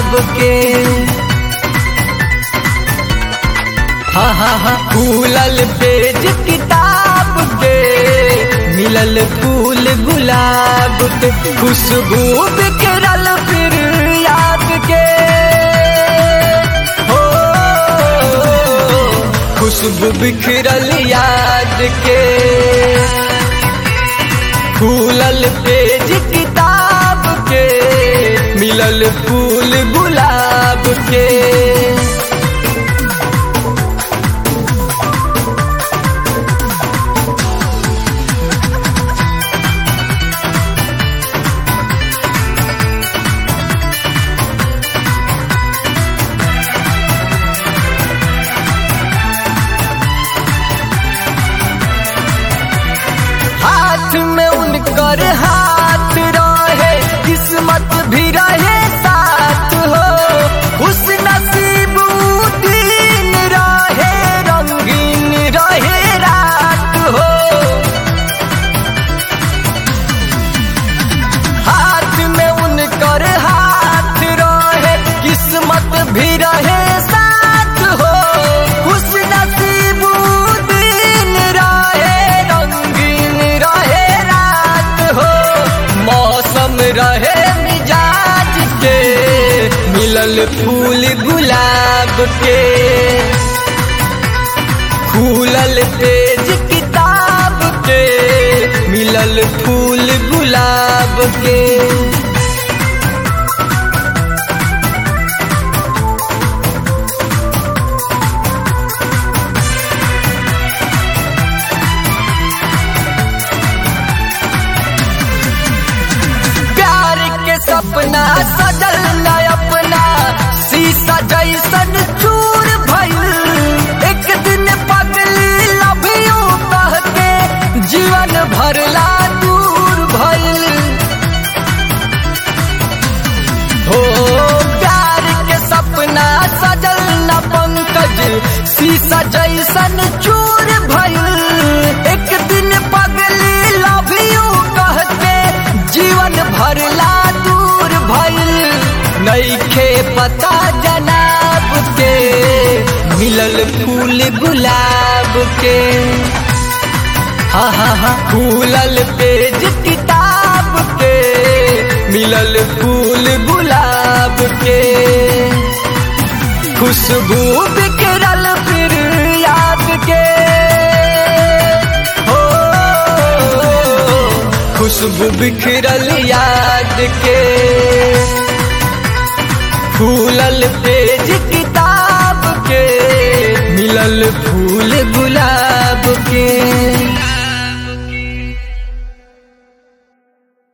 गुलाब के। हाँ हाँ हाँ खुलल पेज किताब के, मिलल फूल गुलाब के, खुशबू बिखरल फिर याद के। हो खुशबू बिखरल याद के। खुलल पेज किताब के, मिलल फूल गुलाब के। हाथ में उनकर हाथ रहे, किस्मत भी रहे साथ हो। खुश नसीब दिन रहे, रंगीन रहे रात हो। हाथ में उनकर हाथ रहे, किस्मत भी रहे साथ हो। खुश नसीब दिन रहे, रंगीन रहे रात हो। मौसम रहे मिजाज के, मिलल फूल गुलाब के। खुलल पेज किताब के, मिलल फूल गुलाब के। सपना सजल न अपना, शीशा जैसन चूर भइल। एक दिन पगली लव यू कह के, जीवन भरला दूर भइल। हो प्यार के सपना सजल न पंकज, शीशा जैसन चूर भइल। एक दिन पगली लव यू कह के, जीवन भरला नइखे पता जनाब के, मिलल फूल गुलाब के। हाँ हाँ हाँ खुलल पेज किताब के, मिलल फूल गुलाब के। खुशबू बिखरल फिर याद के। हो खुशबू बिखरल याद के। खुलल पेज किताब के, मिलल फूल गुलाब के।